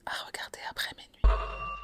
à regarder après minuit.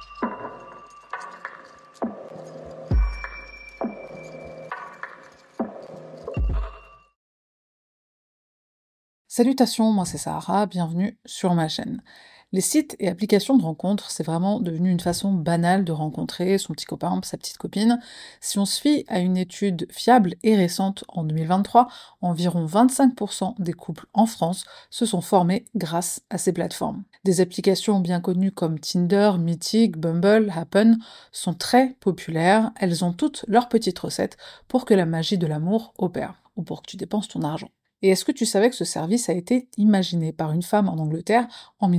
Salutations, moi c'est Sahara, bienvenue sur ma chaîne. Les sites et applications de rencontres, c'est vraiment devenu une façon banale de rencontrer son petit copain, sa petite copine. Si on se fie à une étude fiable et récente en 2023, environ 25% des couples en France se sont formés grâce à ces plateformes. Des applications bien connues comme Tinder, Mythic, Bumble, Happen sont très populaires, elles ont toutes leurs petites recettes pour que la magie de l'amour opère, ou pour que tu dépenses ton argent. Et est-ce que tu savais que ce service a été imaginé par une femme en Angleterre en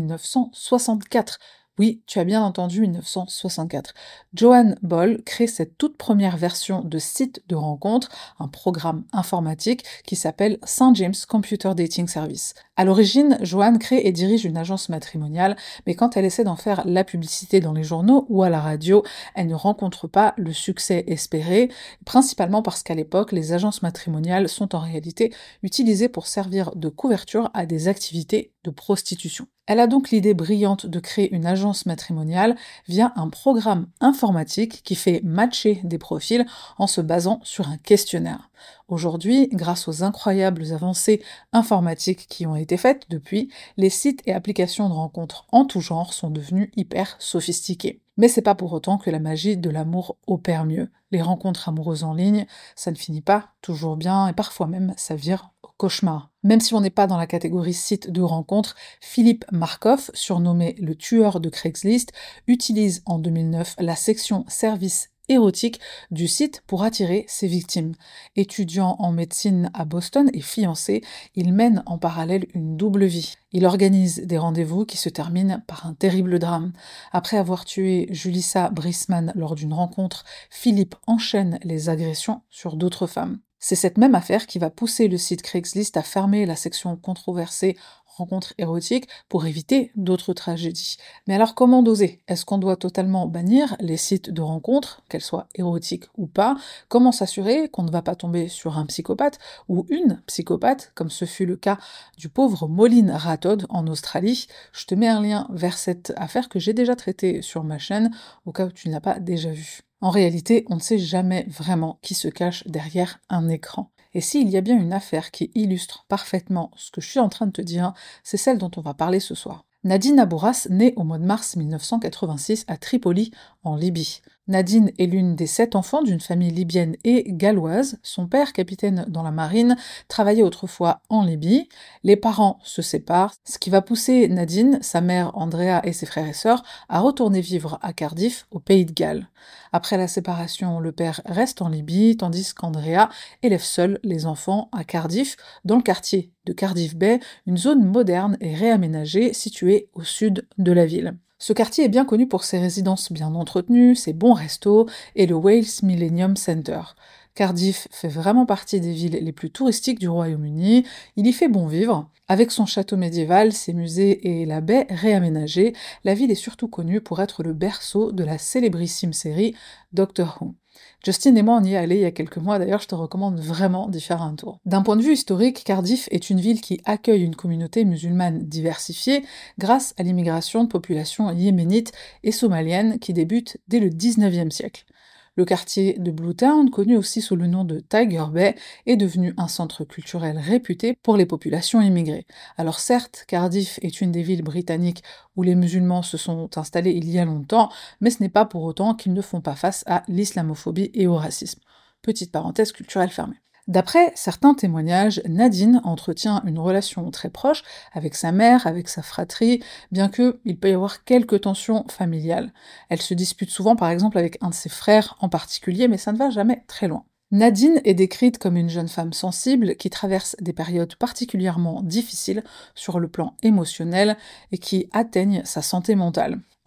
1964? Oui, tu as bien entendu 1964. Joanne Ball crée cette toute première version de site de rencontre, un programme informatique qui s'appelle St. James Computer Dating Service. À l'origine, Joanne crée et dirige une agence matrimoniale, mais quand elle essaie d'en faire la publicité dans les journaux ou à la radio, elle ne rencontre pas le succès espéré, principalement parce qu'à l'époque, les agences matrimoniales sont en réalité utilisées pour servir de couverture à des activités de prostitution. Elle a donc l'idée brillante de créer une agence matrimoniale via un programme informatique qui fait matcher des profils en se basant sur un questionnaire. Aujourd'hui, grâce aux incroyables avancées informatiques qui ont été faites depuis, les sites et applications de rencontres en tout genre sont devenus hyper sophistiqués. Mais c'est pas pour autant que la magie de l'amour opère mieux. Les rencontres amoureuses en ligne, ça ne finit pas toujours bien et parfois même ça vire au cauchemar. Même si on n'est pas dans la catégorie site de rencontres, Philippe Markoff, surnommé le tueur de Craigslist, utilise en 2009 la section services érotique du site pour attirer ses victimes. Étudiant en médecine à Boston et fiancé, il mène en parallèle une double vie. Il organise des rendez-vous qui se terminent par un terrible drame. Après avoir tué Julissa Brisman lors d'une rencontre, Philippe enchaîne les agressions sur d'autres femmes. C'est cette même affaire qui va pousser le site Craigslist à fermer la section controversée rencontres érotiques pour éviter d'autres tragédies. Mais alors comment doser? Est-ce qu'on doit totalement bannir les sites de rencontres, qu'elles soient érotiques ou pas? Comment s'assurer qu'on ne va pas tomber sur un psychopathe ou une psychopathe, comme ce fut le cas du pauvre Moline Rathod en Australie? Je te mets un lien vers cette affaire que j'ai déjà traitée sur ma chaîne, au cas où tu ne l'as pas déjà vue. En réalité, on ne sait jamais vraiment qui se cache derrière un écran. Et s'il y a bien une affaire qui illustre parfaitement ce que je suis en train de te dire, c'est celle dont on va parler ce soir. Nadine Abouras naît au mois de mars 1986 à Tripoli, en Libye. Nadine est l'une des 7 enfants d'une famille libyenne et galloise. Son père, capitaine dans la marine, travaillait autrefois en Libye. Les parents se séparent, ce qui va pousser Nadine, sa mère Andrea et ses frères et sœurs à retourner vivre à Cardiff, au Pays de Galles. Après la séparation, le père reste en Libye, tandis qu'Andrea élève seule les enfants à Cardiff, dans le quartier de Cardiff Bay, une zone moderne et réaménagée située au sud de la ville. Ce quartier est bien connu pour ses résidences bien entretenues, ses bons restos et le Wales Millennium Center. Cardiff fait vraiment partie des villes les plus touristiques du Royaume-Uni, il y fait bon vivre. Avec son château médiéval, ses musées et la baie réaménagée, la ville est surtout connue pour être le berceau de la célébrissime série Doctor Who. Justine et moi on y est allés il y a quelques mois, d'ailleurs je te recommande vraiment d'y faire un tour. D'un point de vue historique, Cardiff est une ville qui accueille une communauté musulmane diversifiée grâce à l'immigration de populations yéménites et somaliennes qui débute dès le 19e siècle. Le quartier de Bluetown, connu aussi sous le nom de Tiger Bay, est devenu un centre culturel réputé pour les populations immigrées. Alors certes, Cardiff est une des villes britanniques où les musulmans se sont installés il y a longtemps, mais ce n'est pas pour autant qu'ils ne font pas face à l'islamophobie et au racisme. Petite parenthèse culturelle fermée. D'après certains témoignages, Nadine entretient une relation très proche avec sa mère, avec sa fratrie, bien qu'il peut y avoir quelques tensions familiales. Elle se dispute souvent par exemple avec un de ses frères en particulier, mais ça ne va jamais très loin. Nadine est décrite comme une jeune femme sensible qui traverse des périodes particulièrement difficiles sur le plan émotionnel et qui atteignent sa santé mentale.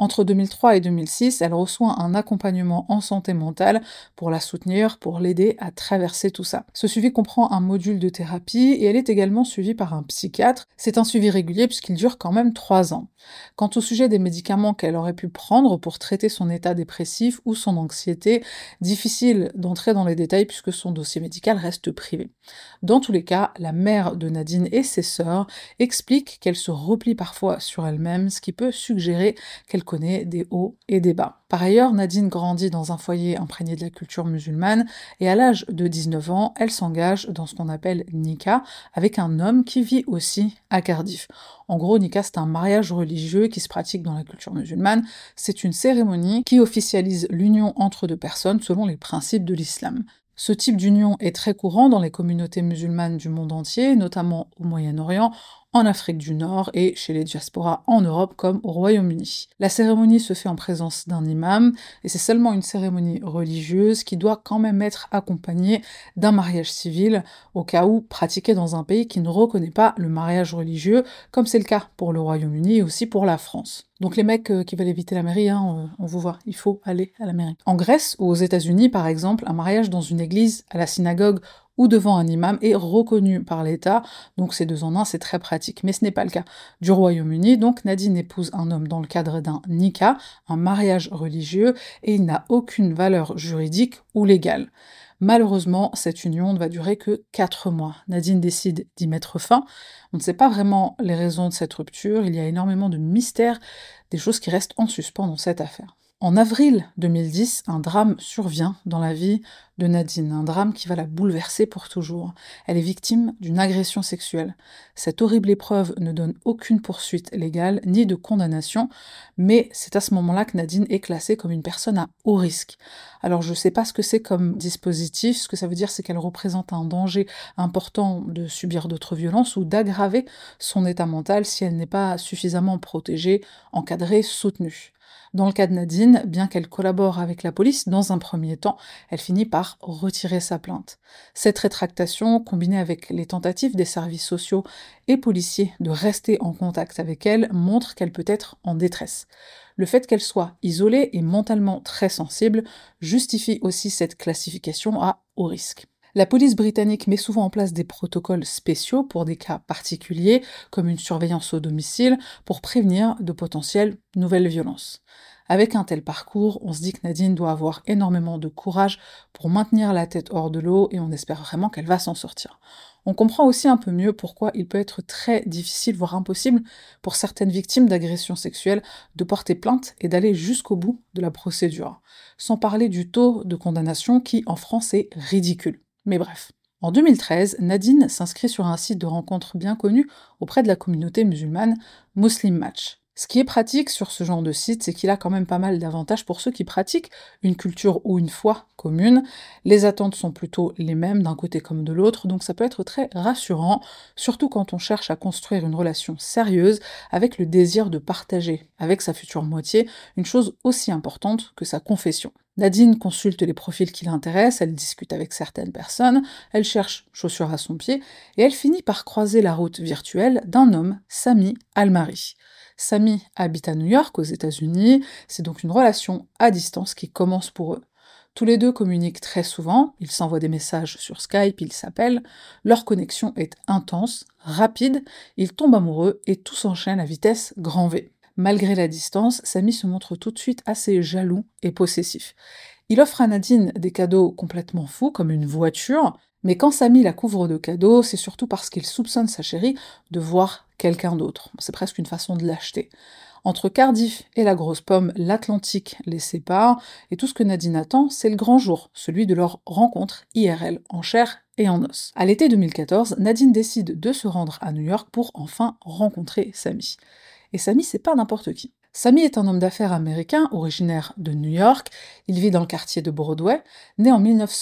Entre 2003 et 2006, elle reçoit un accompagnement en santé mentale pour la soutenir, pour l'aider à traverser tout ça. Ce suivi comprend un module de thérapie et elle est également suivie par un psychiatre. C'est un suivi régulier puisqu'il dure quand même 3 ans. Quant au sujet des médicaments qu'elle aurait pu prendre pour traiter son état dépressif ou son anxiété, difficile d'entrer dans les détails puisque son dossier médical reste privé. Dans tous les cas, la mère de Nadine et ses sœurs expliquent qu'elle se replie parfois sur elle-même, ce qui peut suggérer qu'elle connaît des hauts et des bas. Par ailleurs, Nadine grandit dans un foyer imprégné de la culture musulmane et à l'âge de 19 ans, elle s'engage dans ce qu'on appelle Nika avec un homme qui vit aussi à Cardiff. En gros, Nika, c'est un mariage religieux qui se pratique dans la culture musulmane. C'est une cérémonie qui officialise l'union entre deux personnes selon les principes de l'islam. Ce type d'union est très courant dans les communautés musulmanes du monde entier, notamment au Moyen-Orient, en Afrique du Nord et chez les diasporas en Europe comme au Royaume-Uni. La cérémonie se fait en présence d'un imam et c'est seulement une cérémonie religieuse qui doit quand même être accompagnée d'un mariage civil au cas où pratiqué dans un pays qui ne reconnaît pas le mariage religieux comme c'est le cas pour le Royaume-Uni et aussi pour la France. Donc les mecs qui veulent éviter la mairie, on vous voit, il faut aller à la mairie. En Grèce ou aux États-Unis par exemple, un mariage dans une église, à la synagogue ou devant un imam est reconnu par l'État, donc c'est 2 en 1, c'est très pratique. Mais ce n'est pas le cas du Royaume-Uni, donc Nadine épouse un homme dans le cadre d'un nikah, un mariage religieux, et il n'a aucune valeur juridique ou légale. Malheureusement, cette union ne va durer que 4 mois. Nadine décide d'y mettre fin. On ne sait pas vraiment les raisons de cette rupture, il y a énormément de mystères, des choses qui restent en suspens dans cette affaire. En avril 2010, un drame survient dans la vie de Nadine, un drame qui va la bouleverser pour toujours. Elle est victime d'une agression sexuelle. Cette horrible épreuve ne donne aucune poursuite légale ni de condamnation, mais c'est à ce moment-là que Nadine est classée comme une personne à haut risque. Alors je ne sais pas ce que c'est comme dispositif, ce que ça veut dire c'est qu'elle représente un danger important de subir d'autres violences ou d'aggraver son état mental si elle n'est pas suffisamment protégée, encadrée, soutenue. Dans le cas de Nadine, bien qu'elle collabore avec la police, dans un premier temps, elle finit par retirer sa plainte. Cette rétractation, combinée avec les tentatives des services sociaux et policiers de rester en contact avec elle, montre qu'elle peut être en détresse. Le fait qu'elle soit isolée et mentalement très sensible justifie aussi cette classification à haut risque. La police britannique met souvent en place des protocoles spéciaux pour des cas particuliers, comme une surveillance au domicile, pour prévenir de potentielles nouvelles violences. Avec un tel parcours, on se dit que Nadine doit avoir énormément de courage pour maintenir la tête hors de l'eau et on espère vraiment qu'elle va s'en sortir. On comprend aussi un peu mieux pourquoi il peut être très difficile, voire impossible, pour certaines victimes d'agressions sexuelles de porter plainte et d'aller jusqu'au bout de la procédure. Sans parler du taux de condamnation qui, en France, est ridicule. Mais bref. En 2013, Nadine s'inscrit sur un site de rencontre bien connu auprès de la communauté musulmane, Muslim Match. Ce qui est pratique sur ce genre de site, c'est qu'il a quand même pas mal d'avantages pour ceux qui pratiquent une culture ou une foi commune. Les attentes sont plutôt les mêmes d'un côté comme de l'autre, donc ça peut être très rassurant, surtout quand on cherche à construire une relation sérieuse avec le désir de partager avec sa future moitié une chose aussi importante que sa confession. Nadine consulte les profils qui l'intéressent, elle discute avec certaines personnes, elle cherche chaussures à son pied, et elle finit par croiser la route virtuelle d'un homme, Sami Al-Mari. Sami habite à New York, aux États-Unis, c'est donc une relation à distance qui commence pour eux. Tous les deux communiquent très souvent, ils s'envoient des messages sur Skype, ils s'appellent, leur connexion est intense, rapide, ils tombent amoureux et tout s'enchaîne à vitesse grand V. Malgré la distance, Sami se montre tout de suite assez jaloux et possessif. Il offre à Nadine des cadeaux complètement fous, comme une voiture, mais quand Sami la couvre de cadeaux, c'est surtout parce qu'il soupçonne sa chérie de voir quelqu'un d'autre. C'est presque une façon de l'acheter. Entre Cardiff et la grosse pomme, l'Atlantique les sépare, et tout ce que Nadine attend, c'est le grand jour, celui de leur rencontre IRL, en chair et en os. À l'été 2014, Nadine décide de se rendre à New York pour enfin rencontrer Sami. Et Sami, c'est pas n'importe qui. Sami est un homme d'affaires américain, originaire de New York, il vit dans le quartier de Broadway, né en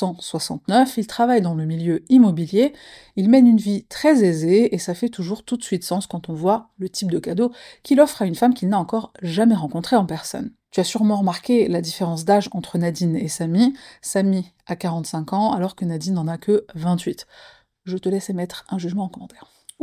1969, il travaille dans le milieu immobilier, il mène une vie très aisée et ça fait toujours tout de suite sens quand on voit le type de cadeau qu'il offre à une femme qu'il n'a encore jamais rencontrée en personne. Tu as sûrement remarqué la différence d'âge entre Nadine et Sami. Sami a 45 ans alors que Nadine n'en a que 28. Je te laisse émettre un jugement en commentaire. Ou pas.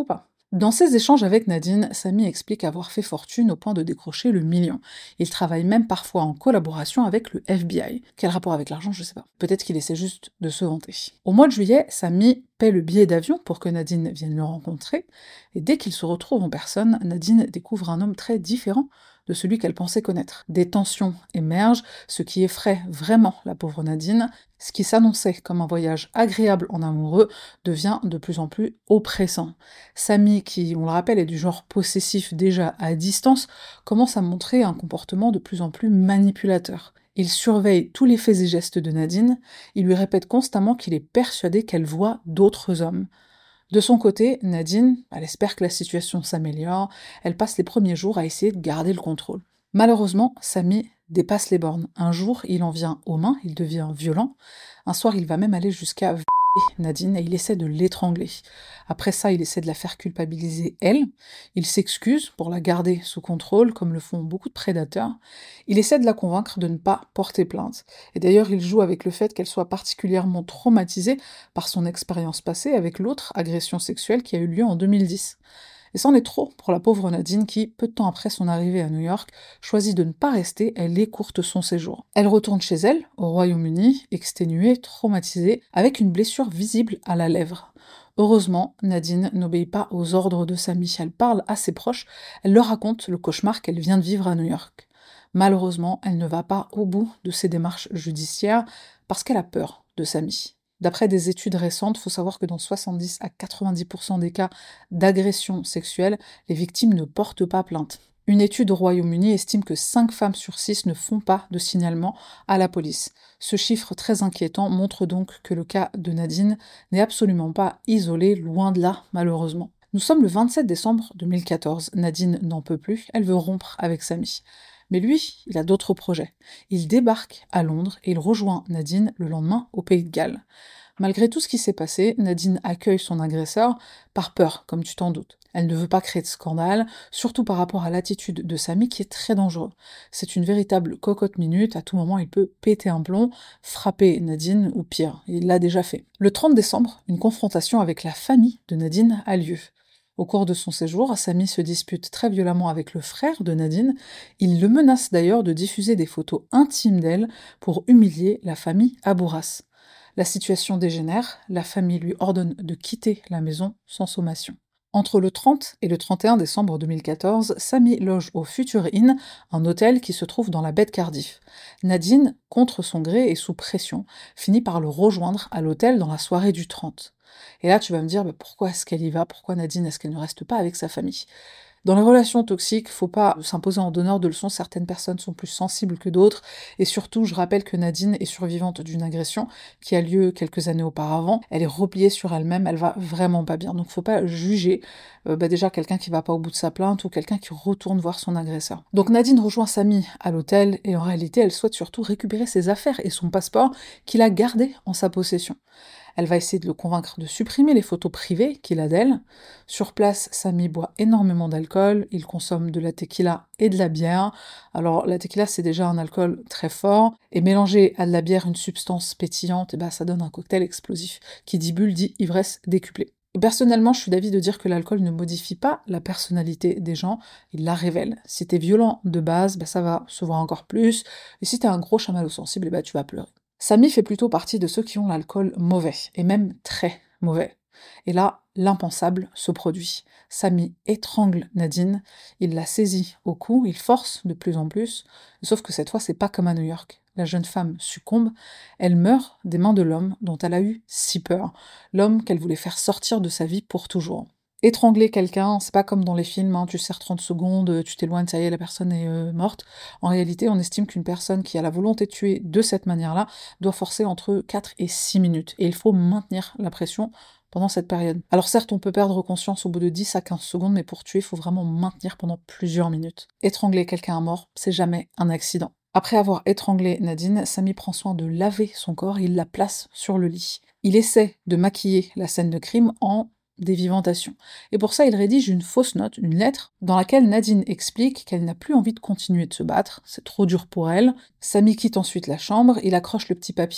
Dans ses échanges avec Nadine, Samy explique avoir fait fortune au point de décrocher le million. Il travaille même parfois en collaboration avec le FBI. Quel rapport avec l'argent, je sais pas. Peut-être qu'il essaie juste de se vanter. Au mois de juillet, Samy paie le billet d'avion pour que Nadine vienne le rencontrer, et dès qu'il se retrouve en personne, Nadine découvre un homme très différent de celui qu'elle pensait connaître. Des tensions émergent, ce qui effraie vraiment la pauvre Nadine. Ce qui s'annonçait comme un voyage agréable en amoureux devient de plus en plus oppressant. Samy, qui, on le rappelle, est du genre possessif déjà à distance, commence à montrer un comportement de plus en plus manipulateur. Il surveille tous les faits et gestes de Nadine, il lui répète constamment qu'il est persuadé qu'elle voit d'autres hommes. De son côté, Nadine, elle espère que la situation s'améliore, elle passe les premiers jours à essayer de garder le contrôle. Malheureusement, Samy dépasse les bornes. Un jour, il en vient aux mains, il devient violent. Un soir, il va même aller jusqu'à Nadine et il essaie de l'étrangler. Après ça, il essaie de la faire culpabiliser elle. Il s'excuse pour la garder sous contrôle, comme le font beaucoup de prédateurs. Il essaie de la convaincre de ne pas porter plainte. Et d'ailleurs, il joue avec le fait qu'elle soit particulièrement traumatisée par son expérience passée avec l'autre agression sexuelle qui a eu lieu en 2010. Et c'en est trop pour la pauvre Nadine qui, peu de temps après son arrivée à New York, choisit de ne pas rester, elle écourte son séjour. Elle retourne chez elle, au Royaume-Uni, exténuée, traumatisée, avec une blessure visible à la lèvre. Heureusement, Nadine n'obéit pas aux ordres de Samy, elle parle à ses proches, elle leur raconte le cauchemar qu'elle vient de vivre à New York. Malheureusement, elle ne va pas au bout de ses démarches judiciaires parce qu'elle a peur de Samy. D'après des études récentes, il faut savoir que dans 70 à 90% des cas d'agression sexuelle, les victimes ne portent pas plainte. Une étude au Royaume-Uni estime que 5 femmes sur 6 ne font pas de signalement à la police. Ce chiffre très inquiétant montre donc que le cas de Nadine n'est absolument pas isolé, loin de là, malheureusement. Nous sommes le 27 décembre 2014, Nadine n'en peut plus, elle veut rompre avec Samy. Mais lui, il a d'autres projets. Il débarque à Londres et il rejoint Nadine le lendemain au Pays de Galles. Malgré tout ce qui s'est passé, Nadine accueille son agresseur par peur, comme tu t'en doutes. Elle ne veut pas créer de scandale, surtout par rapport à l'attitude de Samy qui est très dangereux. C'est une véritable cocotte minute, à tout moment il peut péter un plomb, frapper Nadine ou pire, il l'a déjà fait. Le 30 décembre, une confrontation avec la famille de Nadine a lieu. Au cours de son séjour, Samy se dispute très violemment avec le frère de Nadine. Il le menace d'ailleurs de diffuser des photos intimes d'elle pour humilier la famille Abourras. La situation dégénère, la famille lui ordonne de quitter la maison sans sommation. Entre le 30 et le 31 décembre 2014, Samy loge au Future Inn, un hôtel qui se trouve dans la baie de Cardiff. Nadine, contre son gré et sous pression, finit par le rejoindre à l'hôtel dans la soirée du 30. Et là, tu vas me dire, pourquoi est-ce qu'elle y va? Pourquoi Nadine, est-ce qu'elle ne reste pas avec sa famille? Dans les relations toxiques, faut pas s'imposer en donneur de leçons, certaines personnes sont plus sensibles que d'autres, et surtout, je rappelle que Nadine est survivante d'une agression qui a lieu quelques années auparavant, elle est repliée sur elle-même, elle va vraiment pas bien, donc faut pas juger déjà quelqu'un qui va pas au bout de sa plainte ou quelqu'un qui retourne voir son agresseur. Donc Nadine rejoint Samy à l'hôtel, et en réalité, elle souhaite surtout récupérer ses affaires et son passeport qu'il a gardé en sa possession. Elle va essayer de le convaincre de supprimer les photos privées qu'il a d'elle. Sur place, Samy boit énormément d'alcool, il consomme de la tequila et de la bière. Alors la tequila, c'est déjà un alcool très fort, et mélanger à de la bière une substance pétillante, et ça donne un cocktail explosif. Qui dit bulle dit ivresse décuplée. Personnellement, je suis d'avis de dire que l'alcool ne modifie pas la personnalité des gens, il la révèle. Si t'es violent de base, ça va se voir encore plus, et si t'es un gros chamallow sensible, tu vas pleurer. Samy fait plutôt partie de ceux qui ont l'alcool mauvais, et même très mauvais. Et là, l'impensable se produit. Samy étrangle Nadine, il la saisit au cou, il force de plus en plus, sauf que cette fois, c'est pas comme à New York. La jeune femme succombe, elle meurt des mains de l'homme dont elle a eu si peur, l'homme qu'elle voulait faire sortir de sa vie pour toujours. Étrangler quelqu'un, c'est pas comme dans les films, tu serres 30 secondes, tu t'éloignes, ça y est, la personne est morte. En réalité, on estime qu'une personne qui a la volonté de tuer de cette manière-là doit forcer entre 4 et 6 minutes. Et il faut maintenir la pression pendant cette période. Alors certes, on peut perdre conscience au bout de 10 à 15 secondes, mais pour tuer, il faut vraiment maintenir pendant plusieurs minutes. Étrangler quelqu'un à mort, c'est jamais un accident. Après avoir étranglé Nadine, Samy prend soin de laver son corps et il la place sur le lit. Il essaie de maquiller la scène de crime en d'éviventation. Et pour ça, il rédige une fausse note, une lettre, dans laquelle Nadine explique qu'elle n'a plus envie de continuer de se battre, c'est trop dur pour elle. Samy quitte ensuite la chambre, il accroche le petit papier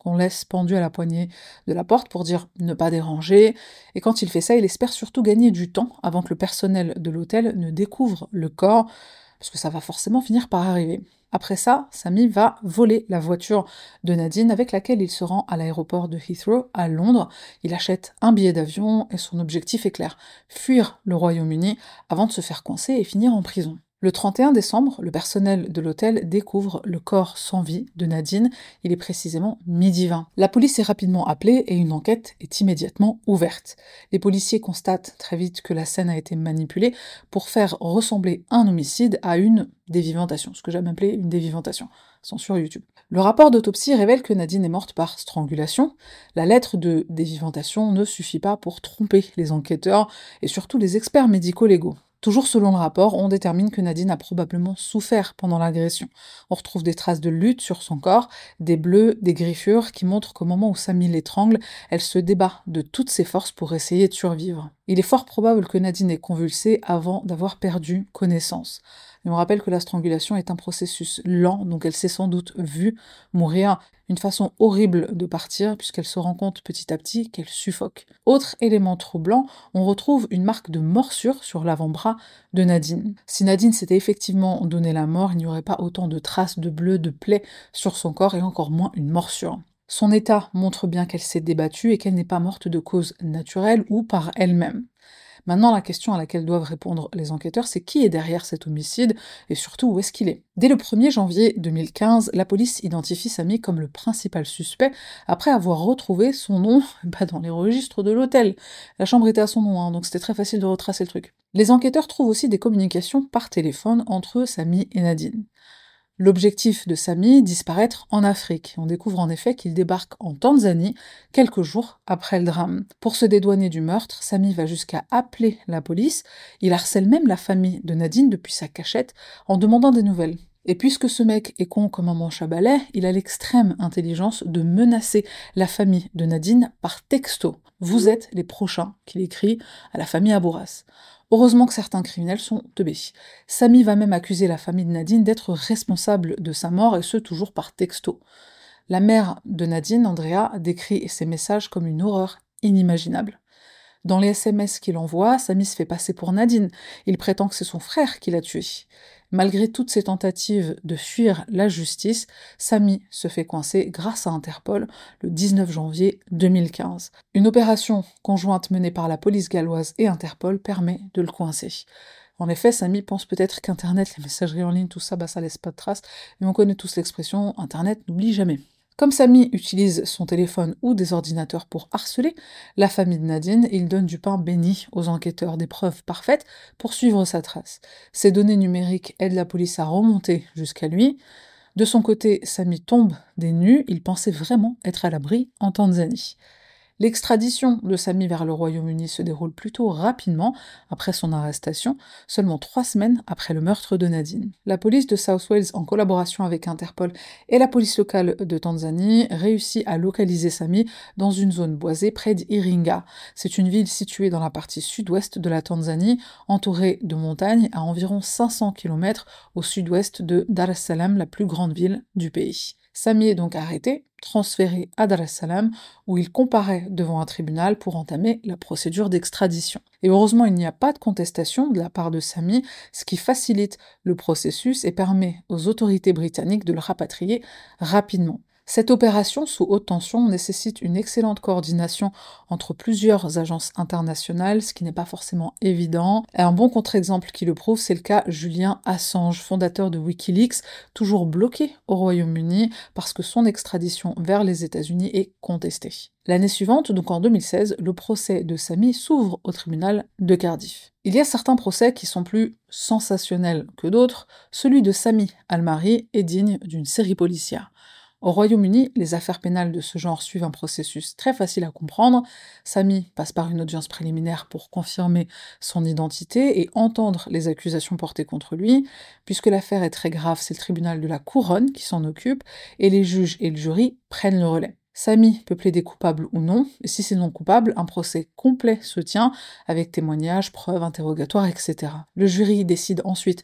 qu'on laisse pendu à la poignée de la porte pour dire ne pas déranger, et quand il fait ça, il espère surtout gagner du temps avant que le personnel de l'hôtel ne découvre le corps, parce que ça va forcément finir par arriver. Après ça, Samy va voler la voiture de Nadine avec laquelle il se rend à l'aéroport de Heathrow à Londres. Il achète un billet d'avion et son objectif est clair, fuir le Royaume-Uni avant de se faire coincer et finir en prison. Le 31 décembre, le personnel de l'hôtel découvre le corps sans vie de Nadine, il est précisément 12h20. La police est rapidement appelée et une enquête est immédiatement ouverte. Les policiers constatent très vite que la scène a été manipulée pour faire ressembler un homicide à une dévivantation, ce que j'aime appeler une dévivantation, censure YouTube. Le rapport d'autopsie révèle que Nadine est morte par strangulation. La lettre de dévivantation ne suffit pas pour tromper les enquêteurs et surtout les experts médico-légaux. Toujours selon le rapport, on détermine que Nadine a probablement souffert pendant l'agression. On retrouve des traces de lutte sur son corps, des bleus, des griffures qui montrent qu'au moment où Samy l'étrangle, elle se débat de toutes ses forces pour essayer de survivre. Il est fort probable que Nadine ait convulsé avant d'avoir perdu connaissance. Et on rappelle que la strangulation est un processus lent, donc elle s'est sans doute vue mourir. Une façon horrible de partir, puisqu'elle se rend compte petit à petit qu'elle suffoque. Autre élément troublant, on retrouve une marque de morsure sur l'avant-bras de Nadine. Si Nadine s'était effectivement donné la mort, il n'y aurait pas autant de traces de bleu, de plaies sur son corps, et encore moins une morsure. Son état montre bien qu'elle s'est débattue et qu'elle n'est pas morte de cause naturelle ou par elle-même. Maintenant, la question à laquelle doivent répondre les enquêteurs, c'est qui est derrière cet homicide et surtout où est-ce qu'il est. Dès le 1er janvier 2015, la police identifie Samy comme le principal suspect après avoir retrouvé son nom dans les registres de l'hôtel. La chambre était à son nom, donc c'était très facile de retracer le truc. Les enquêteurs trouvent aussi des communications par téléphone entre Samy et Nadine. L'objectif de Samy, disparaître en Afrique. On découvre en effet qu'il débarque en Tanzanie quelques jours après le drame. Pour se dédouaner du meurtre, Samy va jusqu'à appeler la police, il harcèle même la famille de Nadine depuis sa cachette en demandant des nouvelles. Et puisque ce mec est con comme un manche à balai, il a l'extrême intelligence de menacer la famille de Nadine par texto. Vous êtes les prochains, qu'il écrit à la famille Abourras. Heureusement que certains criminels sont teubés. Samy va même accuser la famille de Nadine d'être responsable de sa mort, et ce toujours par texto. La mère de Nadine, Andrea, décrit ces messages comme une horreur inimaginable. Dans les SMS qu'il envoie, Samy se fait passer pour Nadine. Il prétend que c'est son frère qui l'a tué. Malgré toutes ses tentatives de fuir la justice, Samy se fait coincer grâce à Interpol le 19 janvier 2015. Une opération conjointe menée par la police galloise et Interpol permet de le coincer. En effet, Samy pense peut-être qu'Internet, les messageries en ligne, tout ça, ça laisse pas de traces, mais on connaît tous l'expression « Internet n'oublie jamais ». Comme Samy utilise son téléphone ou des ordinateurs pour harceler la famille de Nadine, il donne du pain béni aux enquêteurs, des preuves parfaites pour suivre sa trace. Ces données numériques aident la police à remonter jusqu'à lui. De son côté, Samy tombe des nues, il pensait vraiment être à l'abri en Tanzanie. L'extradition de Samy vers le Royaume-Uni se déroule plutôt rapidement après son arrestation, seulement 3 semaines après le meurtre de Nadine. La police de South Wales, en collaboration avec Interpol et la police locale de Tanzanie, réussit à localiser Samy dans une zone boisée près d'Iringa. C'est une ville située dans la partie sud-ouest de la Tanzanie, entourée de montagnes à environ 500 km au sud-ouest de Dar es Salaam, la plus grande ville du pays. Samy est donc arrêté, transféré à Dar es Salaam, où il comparaît devant un tribunal pour entamer la procédure d'extradition. Et heureusement, il n'y a pas de contestation de la part de Samy, ce qui facilite le processus et permet aux autorités britanniques de le rapatrier rapidement. Cette opération sous haute tension nécessite une excellente coordination entre plusieurs agences internationales, ce qui n'est pas forcément évident. Et un bon contre-exemple qui le prouve, c'est le cas Julian Assange, fondateur de Wikileaks, toujours bloqué au Royaume-Uni parce que son extradition vers les États-Unis est contestée. L'année suivante, donc en 2016, le procès de Samy s'ouvre au tribunal de Cardiff. Il y a certains procès qui sont plus sensationnels que d'autres. Celui de Samy Al-Mahri est digne d'une série policière. Au Royaume-Uni, les affaires pénales de ce genre suivent un processus très facile à comprendre. Samy passe par une audience préliminaire pour confirmer son identité et entendre les accusations portées contre lui. Puisque l'affaire est très grave, c'est le tribunal de la Couronne qui s'en occupe, et les juges et le jury prennent le relais. Samy peut plaider coupable ou non, et si c'est non coupable, un procès complet se tient, avec témoignages, preuves, interrogatoires, etc. Le jury décide ensuite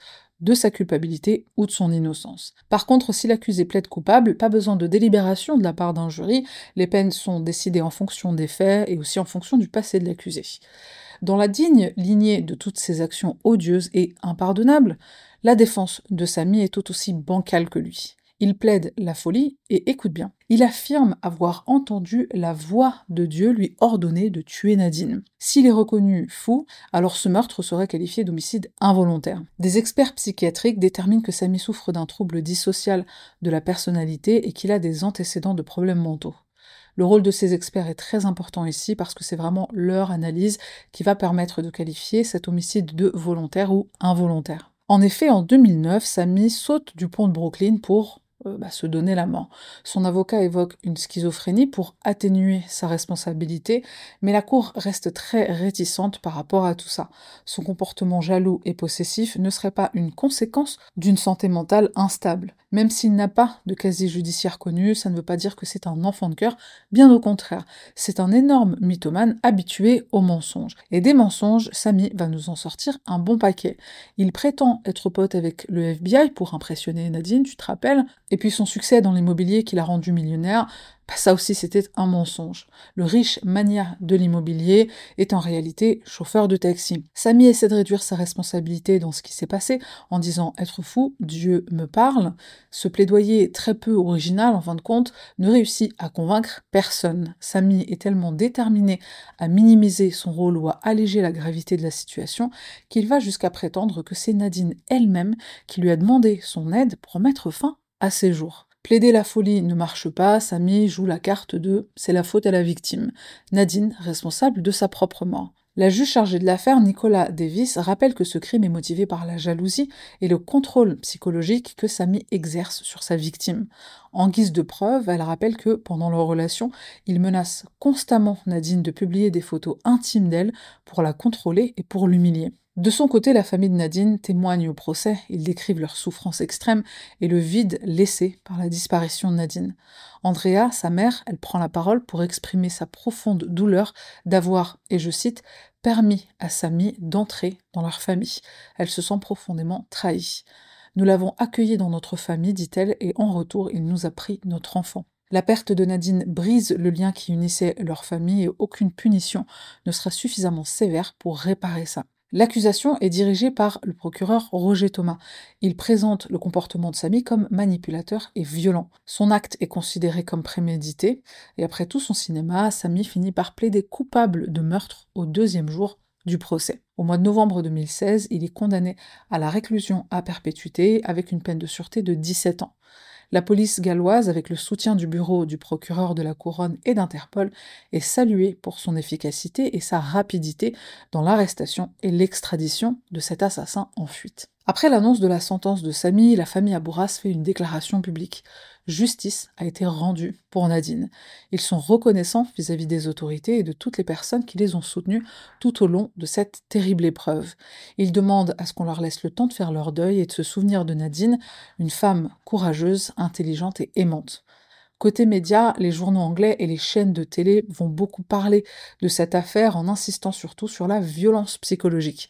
de sa culpabilité ou de son innocence. Par contre, si l'accusé plaide coupable, pas besoin de délibération de la part d'un jury, les peines sont décidées en fonction des faits et aussi en fonction du passé de l'accusé. Dans la digne lignée de toutes ces actions odieuses et impardonnables, la défense de Samy est tout aussi bancale que lui. Il plaide la folie et écoute bien. Il affirme avoir entendu la voix de Dieu lui ordonner de tuer Nadine. S'il est reconnu fou, alors ce meurtre serait qualifié d'homicide involontaire. Des experts psychiatriques déterminent que Samy souffre d'un trouble dissocial de la personnalité et qu'il a des antécédents de problèmes mentaux. Le rôle de ces experts est très important ici parce que c'est vraiment leur analyse qui va permettre de qualifier cet homicide de volontaire ou involontaire. En effet, en 2009, Samy saute du pont de Brooklyn pour se donner la mort. Son avocat évoque une schizophrénie pour atténuer sa responsabilité, mais la cour reste très réticente par rapport à tout ça. Son comportement jaloux et possessif ne serait pas une conséquence d'une santé mentale instable. Même s'il n'a pas de casier judiciaire connu, ça ne veut pas dire que c'est un enfant de cœur, bien au contraire. C'est un énorme mythomane habitué aux mensonges. Et des mensonges, Samy va nous en sortir un bon paquet. Il prétend être pote avec le FBI pour impressionner Nadine, tu te rappelles? Et puis son succès dans l'immobilier qui l'a rendu millionnaire, ça aussi c'était un mensonge. Le riche mania de l'immobilier est en réalité chauffeur de taxi. Samy essaie de réduire sa responsabilité dans ce qui s'est passé en disant être fou, Dieu me parle. Ce plaidoyer très peu original en fin de compte ne réussit à convaincre personne. Samy est tellement déterminé à minimiser son rôle ou à alléger la gravité de la situation qu'il va jusqu'à prétendre que c'est Nadine elle-même qui lui a demandé son aide pour mettre fin à ses jours. Plaider la folie ne marche pas, Samy joue la carte de « c'est la faute à la victime », Nadine responsable de sa propre mort. La juge chargée de l'affaire, Nicola Davis, rappelle que ce crime est motivé par la jalousie et le contrôle psychologique que Samy exerce sur sa victime. En guise de preuve, elle rappelle que, pendant leur relation, il menace constamment Nadine de publier des photos intimes d'elle pour la contrôler et pour l'humilier. De son côté, la famille de Nadine témoigne au procès, ils décrivent leur souffrance extrême et le vide laissé par la disparition de Nadine. Andrea, sa mère, elle prend la parole pour exprimer sa profonde douleur d'avoir, et je cite, « permis à Samy d'entrer dans leur famille ». Elle se sent profondément trahie. « Nous l'avons accueilli dans notre famille, dit-elle, et en retour, il nous a pris notre enfant ». La perte de Nadine brise le lien qui unissait leur famille et aucune punition ne sera suffisamment sévère pour réparer ça. L'accusation est dirigée par le procureur Roger Thomas. Il présente le comportement de Samy comme manipulateur et violent. Son acte est considéré comme prémédité, et après tout son cinéma, Samy finit par plaider coupable de meurtre au deuxième jour du procès. Au mois de novembre 2016, il est condamné à la réclusion à perpétuité avec une peine de sûreté de 17 ans. La police galloise, avec le soutien du bureau du procureur de la Couronne et d'Interpol, est saluée pour son efficacité et sa rapidité dans l'arrestation et l'extradition de cet assassin en fuite. Après l'annonce de la sentence de Samy, la famille Abourhas fait une déclaration publique. Justice a été rendue pour Nadine. Ils sont reconnaissants vis-à-vis des autorités et de toutes les personnes qui les ont soutenus tout au long de cette terrible épreuve. Ils demandent à ce qu'on leur laisse le temps de faire leur deuil et de se souvenir de Nadine, une femme courageuse, intelligente et aimante. Côté médias, les journaux anglais et les chaînes de télé vont beaucoup parler de cette affaire en insistant surtout sur la violence psychologique.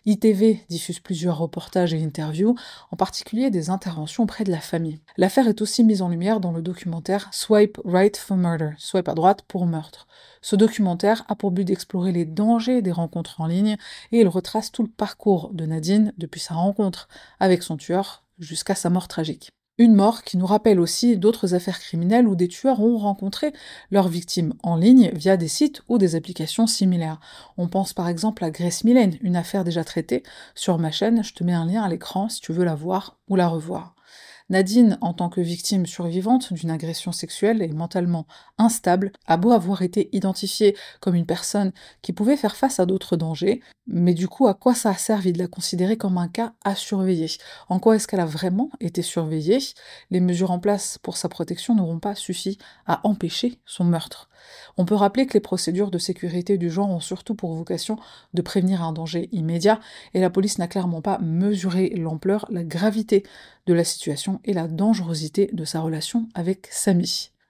ITV diffuse plusieurs reportages et interviews, en particulier des interventions auprès de la famille. L'affaire est aussi mise en lumière dans le documentaire Swipe Right for Murder, swipe à droite pour meurtre. Ce documentaire a pour but d'explorer les dangers des rencontres en ligne et il retrace tout le parcours de Nadine depuis sa rencontre avec son tueur jusqu'à sa mort tragique. Une mort qui nous rappelle aussi d'autres affaires criminelles où des tueurs ont rencontré leurs victimes en ligne via des sites ou des applications similaires. On pense par exemple à Grace Millen, une affaire déjà traitée sur ma chaîne, je te mets un lien à l'écran si tu veux la voir ou la revoir. Nadine, en tant que victime survivante d'une agression sexuelle et mentalement instable, a beau avoir été identifiée comme une personne qui pouvait faire face à d'autres dangers, mais du coup, à quoi ça a servi de la considérer comme un cas à surveiller? En quoi est-ce qu'elle a vraiment été surveillée? Les mesures en place pour sa protection n'auront pas suffi à empêcher son meurtre. On peut rappeler que les procédures de sécurité du genre ont surtout pour vocation de prévenir un danger immédiat, et la police n'a clairement pas mesuré l'ampleur, la gravité de la situation et la dangerosité de sa relation avec Samy.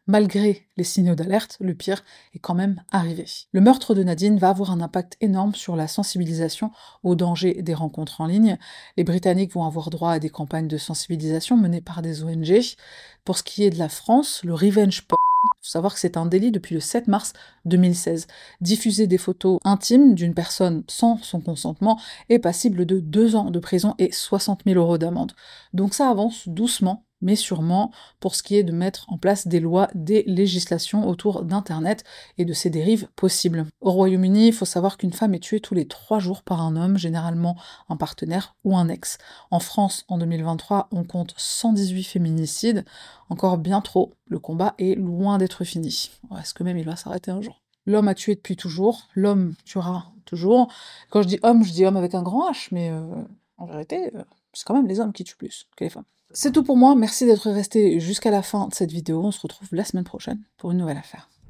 Malgré les signaux d'alerte, le pire est quand même arrivé. Le meurtre de Nadine va avoir un impact énorme sur la sensibilisation aux dangers des rencontres en ligne. Les Britanniques vont avoir droit à des campagnes de sensibilisation menées par des ONG. Pour ce qui est de la France, le revenge porn, il faut savoir que c'est un délit depuis le 7 mars 2016. Diffuser des photos intimes d'une personne sans son consentement est passible de 2 ans de prison et 60 000 € d'amende. Donc ça avance doucement, mais sûrement, pour ce qui est de mettre en place des lois, des législations autour d'Internet et de ses dérives possibles. Au Royaume-Uni, il faut savoir qu'une femme est tuée tous les 3 jours par un homme, généralement un partenaire ou un ex. En France, en 2023, on compte 118 féminicides, encore bien trop, le combat est loin d'être fini. Est-ce que même il va s'arrêter un jour? L'homme a tué depuis toujours, l'homme tuera toujours. Quand je dis homme avec un grand H, mais en vérité, c'est quand même les hommes qui tuent plus que les femmes. C'est tout pour moi, merci d'être resté jusqu'à la fin de cette vidéo, on se retrouve la semaine prochaine pour une nouvelle affaire.